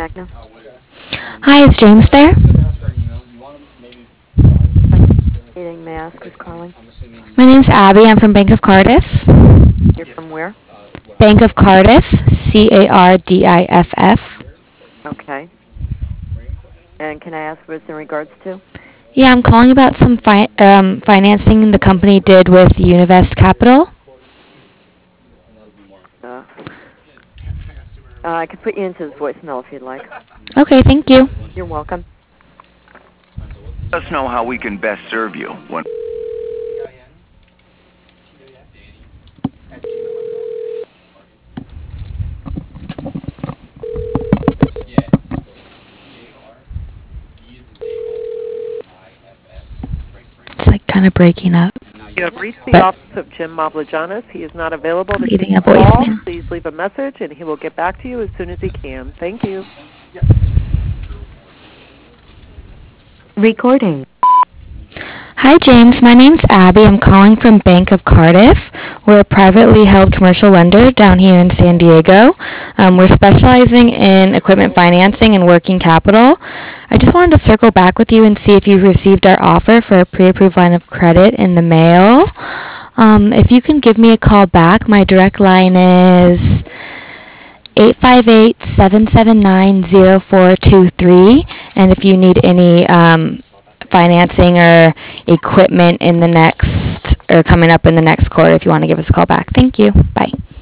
Magna. Hi, is James there? Meeting, may I ask who's calling? My name's Abby. I'm from Bank of Cardiff. You're from where? Bank of Cardiff, Cardiff. Okay. And can I ask what it's in regards to? Yeah, I'm calling about some financing the company did with Univest Capital. Uh, I could put you into his voicemail if you'd like. Okay, thank you. You're welcome. Let us know how we can best serve you. It's like kind of breaking up. You have reached the But office of Jim Mavlajanis. He is not available to take leaving a your call. voicemail. Please leave a message, and he will get back to you as soon as he can. Thank you. Recording. Hi, James. My name's Abby. I'm calling from Bank of Cardiff. We're a privately held commercial lender down here in San Diego. We're specializing in equipment financing and working capital. I just wanted to circle back with you and see if you've received our offer for a pre-approved line of credit in the mail. If you can give me a call back, my direct line is 858-779-0423. And if you need any financing or equipment in the next, or coming up in the next quarter, if you want to give us a call back. Thank you. Bye.